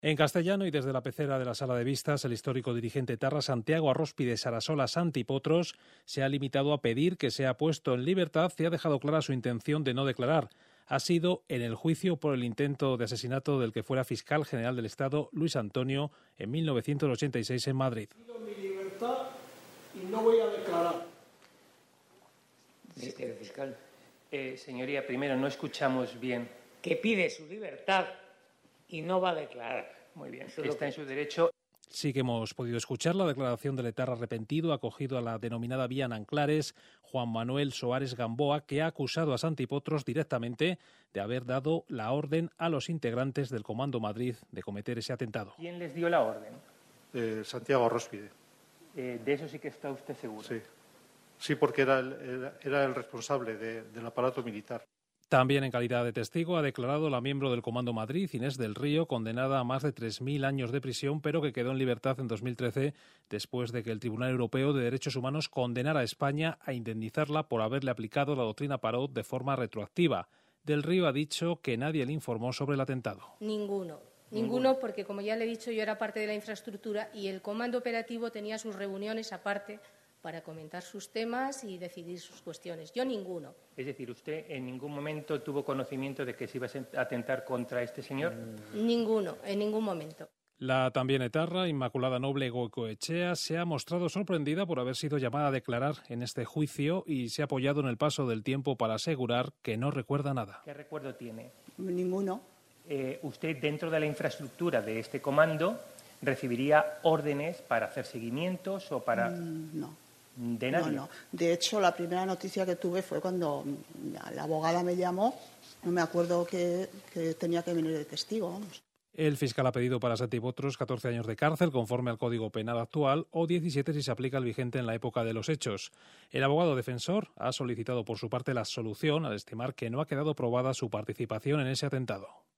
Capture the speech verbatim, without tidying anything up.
En castellano y desde la pecera de la sala de vistas, el histórico dirigente etarra Santiago Arróspide Sarasola Santipotros se ha limitado a pedir que sea puesto en libertad y ha dejado clara su intención de no declarar. Ha sido en el juicio por el intento de asesinato del que fuera fiscal general del Estado, Luis Antonio, en mil novecientos ochenta y seis en Madrid. Pido mi libertad y no voy a declarar. Ministerio Fiscal. Eh, señoría, primero, no escuchamos bien. Que pide su libertad y no va a declarar. Muy bien, Eso es está lo que- en su derecho. Sí que hemos podido escuchar la declaración del etarra arrepentido, acogido a la denominada vía Nanclares, Juan Manuel Soares Gamboa, que ha acusado a Santipotros directamente de haber dado la orden a los integrantes del Comando Madrid de cometer ese atentado. ¿Quién les dio la orden? Eh, Santiago Arróspide, Eh, de eso sí que está usted seguro. sí. Sí, porque era el, era- era el responsable de- del aparato militar. También en calidad de testigo ha declarado la miembro del Comando Madrid, Inés del Río, condenada a más de tres mil años de prisión, pero que quedó en libertad en dos mil trece después de que el Tribunal Europeo de Derechos Humanos condenara a España a indemnizarla por haberle aplicado la doctrina Parot de forma retroactiva. Del Río ha dicho que nadie le informó sobre el atentado. Ninguno. Ninguno, porque como ya le he dicho, yo era parte de la infraestructura y el comando operativo tenía sus reuniones aparte para comentar sus temas y decidir sus cuestiones. Yo ninguno. Es decir, ¿usted en ningún momento tuvo conocimiento de que se iba a atentar contra este señor? Ninguno, en ningún momento. La también etarra, Inmaculada Noble Goicoechea, se ha mostrado sorprendida por haber sido llamada a declarar en este juicio y se ha apoyado en el paso del tiempo para asegurar que no recuerda nada. ¿Qué recuerdo tiene? Ninguno. Eh, usted, dentro de la infraestructura de este comando, recibiría órdenes para hacer seguimientos o para... Mm, No. ¿De No, nadie? no. De hecho, la primera noticia que tuve fue cuando la abogada me llamó. No me acuerdo que, que tenía que venir de testigo. Vamos. El fiscal ha pedido para Santipotros catorce años de cárcel conforme al Código Penal actual o diecisiete si se aplica el vigente en la época de los hechos. El abogado defensor ha solicitado por su parte la absolución al estimar que no ha quedado probada su participación en ese atentado.